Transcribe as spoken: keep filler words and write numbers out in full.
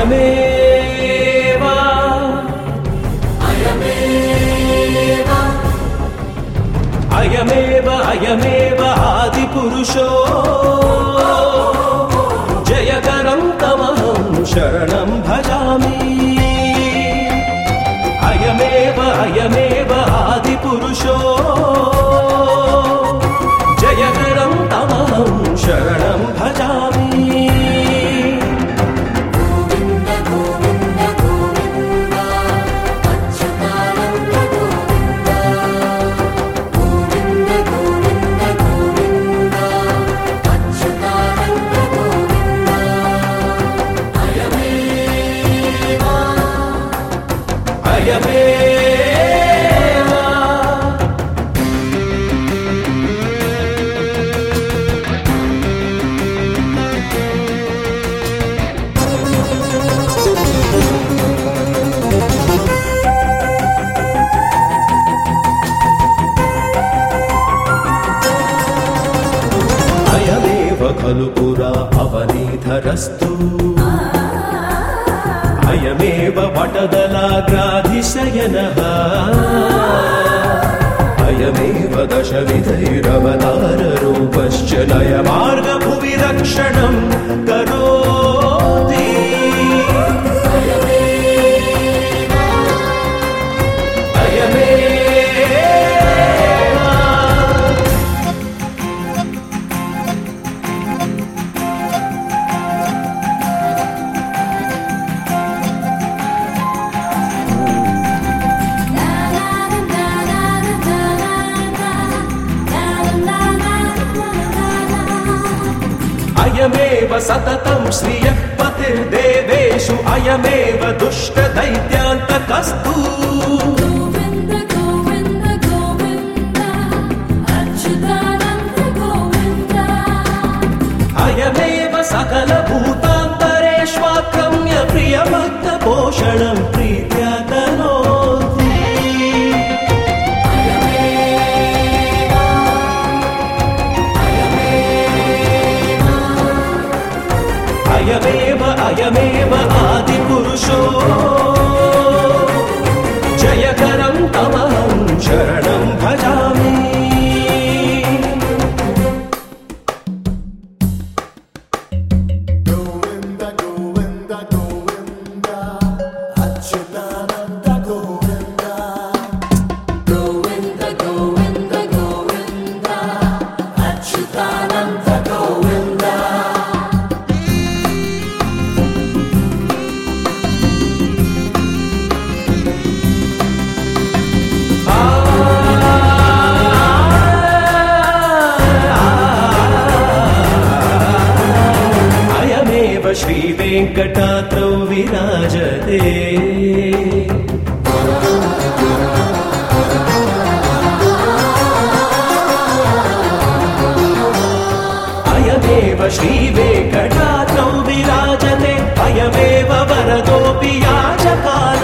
అయమేవ అయమేవ అయమేవ అయమేవ ఆది పురుషో జయకరం తమహం శరణం భజామి అయమేవ అయమేవ ఆది పురుషో జయకరం తమహం శరణం భజామి खलु पुरा अवनीधरस्तु अयमेव वटदलाग्राधिशयनः अयमेव दशविधैरवताररूपश्च नयमार्गभुवि रक्षणं करोति अयमेव सततं श्रियः पतिर्देवेषु अयमेव दुष्टदैत्यान्तकस्तु गोविन्द गोविन्द गोविन्द अच्युतानन्द गोविन्द अयमेव सकलभूतान्तरेष्वाक्रम्य प्रियभक्तपोषणं प्रीत्या करोति अयमेव अयमेव आदिपुरुषो जयकरं तमहं शरणं भजामि गोविन्द गोविन्द गोविन्द अच्युतानन्द गोविन्द गोविन्द गोविन्द गोविन्द अच्युतानन्द गोविन्द श्रीवेङ्कटाद्रौ विराजते अयमेव श्रीवेङ्कटाद्रौ विराजते अयमेव वरदोऽपि याचकानाम्